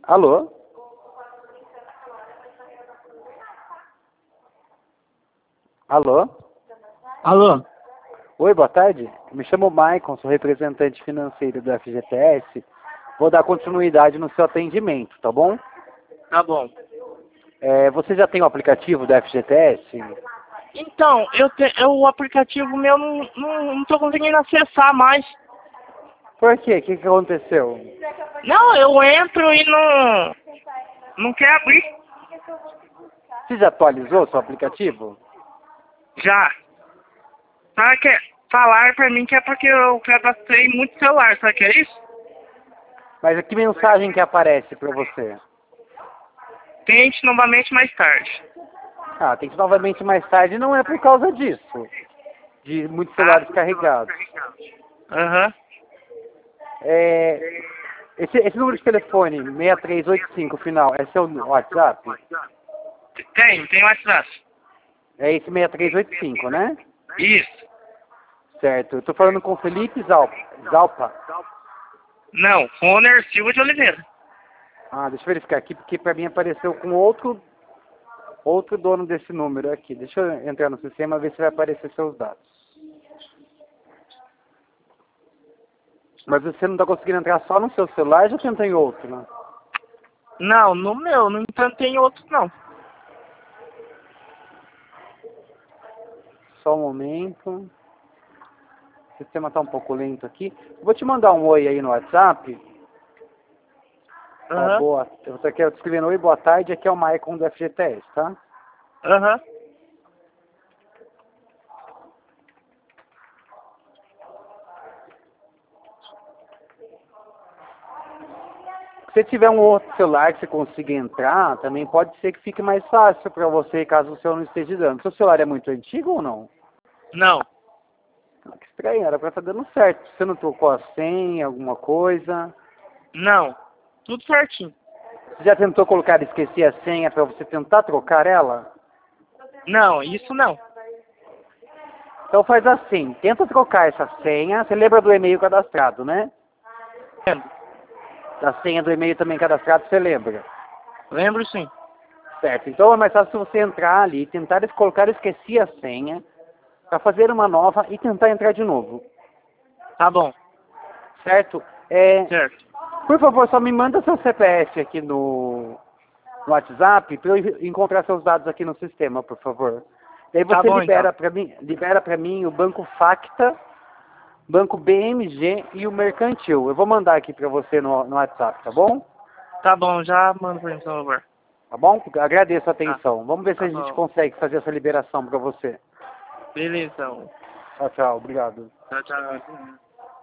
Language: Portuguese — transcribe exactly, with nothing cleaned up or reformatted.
Alô? Alô? Alô? Oi, boa tarde. Me chamo Maicon, sou representante financeiro do F G T S. Vou dar continuidade no seu atendimento, tá bom? Tá bom. É, você já tem o aplicativo do F G T S? Então, eu te, eu, o aplicativo meu não, não, não tô conseguindo acessar mais. Por quê? O que, que aconteceu? Não, eu entro e não, não quer abrir. Você já atualizou o seu aplicativo? Já. Sabe que falar pra mim que é porque eu cadastrei muito celular, sabe que é isso? Mas que mensagem que aparece para você? Tente novamente mais tarde. Ah, tem que novamente mais tarde. Não é por causa disso. De muitos celulares carregados. Aham. É, esse, esse número de telefone, seis três oito cinco, final, é seu WhatsApp? Tem, tem WhatsApp. É esse seis três oito cinco, né? Isso. Certo. Eu tô falando com o Felipe Zalpa. Zalpa. Não, Roner Silva de Oliveira. Ah, deixa eu verificar aqui, porque para mim apareceu com outro, outro dono desse número aqui. Deixa eu entrar no sistema, ver se vai aparecer seus dados. Mas você não está conseguindo entrar só no seu celular, já tentou em outro, né? Não, no meu, no entanto tem outros não. Só um momento. O sistema está um pouco lento aqui. Vou te mandar um oi aí no WhatsApp. Ó, Aham. boa. Eu tô aqui eu tô escrevendo oi, boa tarde. Aqui é o Maicon do F G T S, tá? Aham. Se você tiver um outro celular que você consiga entrar, também pode ser que fique mais fácil para você, caso o seu não esteja dando. Seu celular é muito antigo ou não? Não. Ah, que estranho, era para estar dando certo. Você não trocou a senha, alguma coisa? Não. Tudo certinho. Você já tentou colocar esqueci a senha para você tentar trocar ela? Não, isso não. Então faz assim, tenta trocar essa senha. Você lembra do e-mail cadastrado, né? Lembro. Da senha do e-mail também cadastrado, você lembra? Lembro sim. Certo, então é mais fácil você entrar ali, tentar colocar esqueci a senha, para fazer uma nova e tentar entrar de novo. Tá bom. Certo? É, Certo. por favor, só me manda seu C P F aqui no, no WhatsApp para eu encontrar seus dados aqui no sistema, por favor. Daí Tá você bom então. libera para mim, libera para mim o Banco Facta, Banco B M G e o Mercantil. Eu vou mandar aqui para você no, no WhatsApp, tá bom? Tá bom, já mando pra mim, por favor. Tá bom? Agradeço a Tá. atenção. Vamos ver se Tá a gente bom. consegue fazer essa liberação para você. Beleza, então. Tchau, tchau. Obrigado. Tchau, tchau.